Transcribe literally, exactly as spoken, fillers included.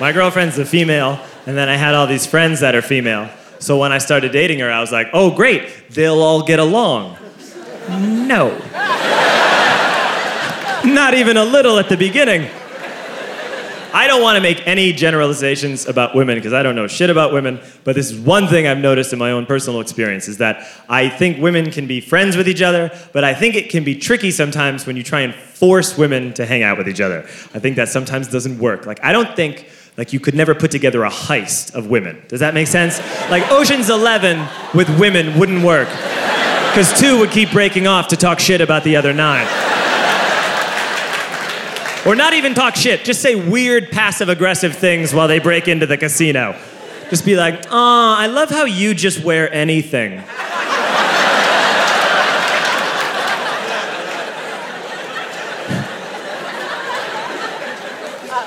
My girlfriend's a female, and then I had all these friends that are female. So when I started dating her, I was like, oh, great, they'll all get along. No. Not even a little at the beginning. I don't want to make any generalizations about women because I don't know shit about women, but this is one thing I've noticed in my own personal experience is that I think women can be friends with each other, but I think it can be tricky sometimes when you try and force women to hang out with each other. I think that sometimes doesn't work. Like, I don't think, like, you could never put together a heist of women. Does that make sense? Like, Ocean's Eleven with women wouldn't work because two would keep breaking off to talk shit about the other nine. Or not even talk shit, just say weird passive-aggressive things while they break into the casino. Just be like, oh, I love how you just wear anything.